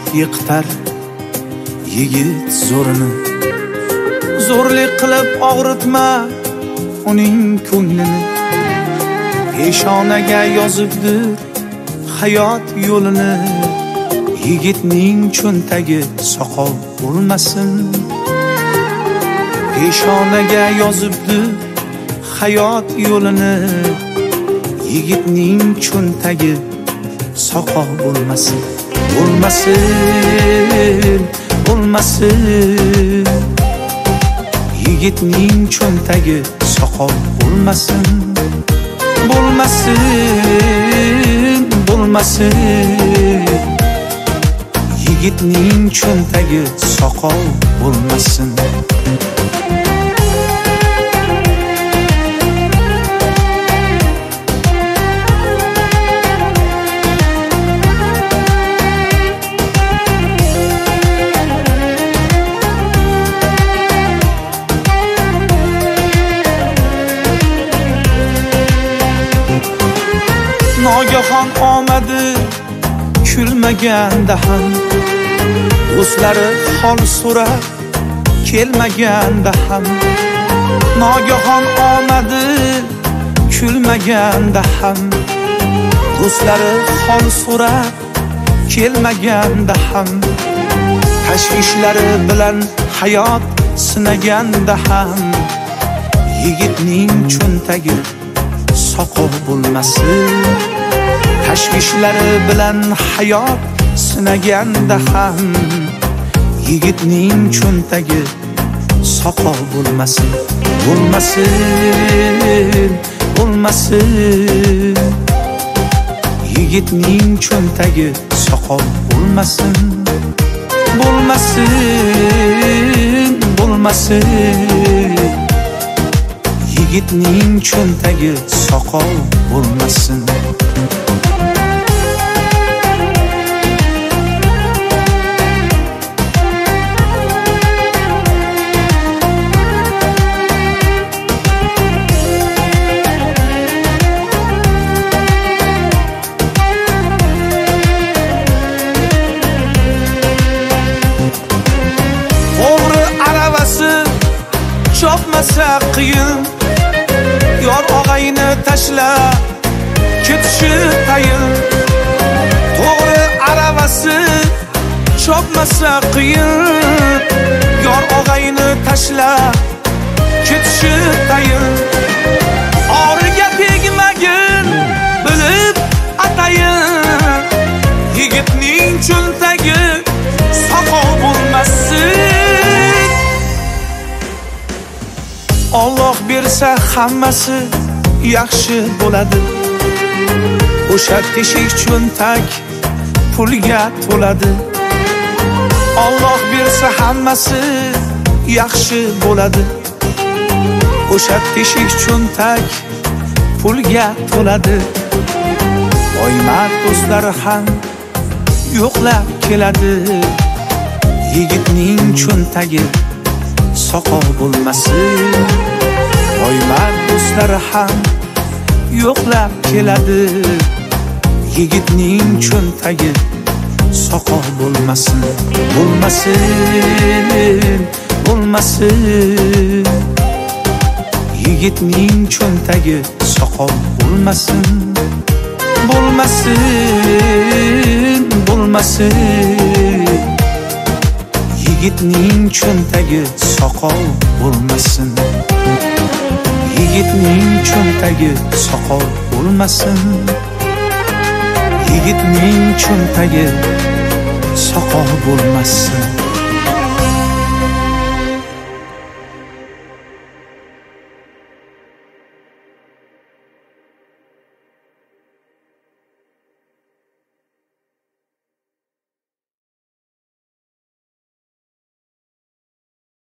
yiqitar yigit zo'rini. Zo'rlik qilib og'ritma uning ko'nglini. Peshonaga yozibdir hayot yo'lini. Yigitning cho'ntagi soqov bo'lmasin. Peshonaga yozibdir hayot yo'lini. Yigitning cho'ntagi soqov bo'lmasin. Bo'lmasin, bo'lmasin. Yigitning cho'ntagi soqov bo'lmasin. Bo'lmasin, bo'lmasin. Yigitning cho'ntagi soqov bo'lmasin. Nogahon omadi kulmaganda ham, do'stlari hol so'rab kelmaganda ham. Nogahon omadi kulmaganda ham, do'stlari hol so'rab kelmaganda ham. Tashvishlari bilan hayot sinaganda ham. Yigitning cho'ntagi soqov bo'lmasin. Tashvishlari bilan hayot sinaganda ham. Yigitning cho'ntagi soqov bo'lmasin. Bo'lmasin, bo'lmasin. Yigitning cho'ntagi soqov bo'lmasin. Bo'lmasin, bo'lmasin. Yigitning cho'ntagi soqov bo'lmasin. O'g'ri aravasi chopmasa qiyin, yor og'ayni tashlab ketishi tayin. To'g'ri aravasi chopmasa qiyin, yor og'ayni tashlab ketishi tayin. Origa tegmagin bilib atayin. Yigitning cho'ntagi soqov bo'lmasin. Alloh bersa hammasi yaxshi bo'ladi. O'sha teshik cho'ntak pulga to'ladi. Alloh bersa hammasi yaxshi bo'ladi. O'sha teshik cho'ntak pulga to'ladi. Oymat do'stlari ham yo'qlab keladi. Yigitning cho'ntagi soqov bo'lmasin. Oymat do'stlari ham yo'qlab keladi. Yigitning cho'ntagi soqov bo'lmasin. Bo'lmasin, bo'lmasin. Yigitning cho'ntagi soqov bo'lmasin. Bo'lmasin, bo'lmasin. Yigitning cho'ntagi soqov bo'lmasin. Yigitning cho'ntagi soqov bo'lmasin. Yigitning cho'ntagi soqov bo'lmasin.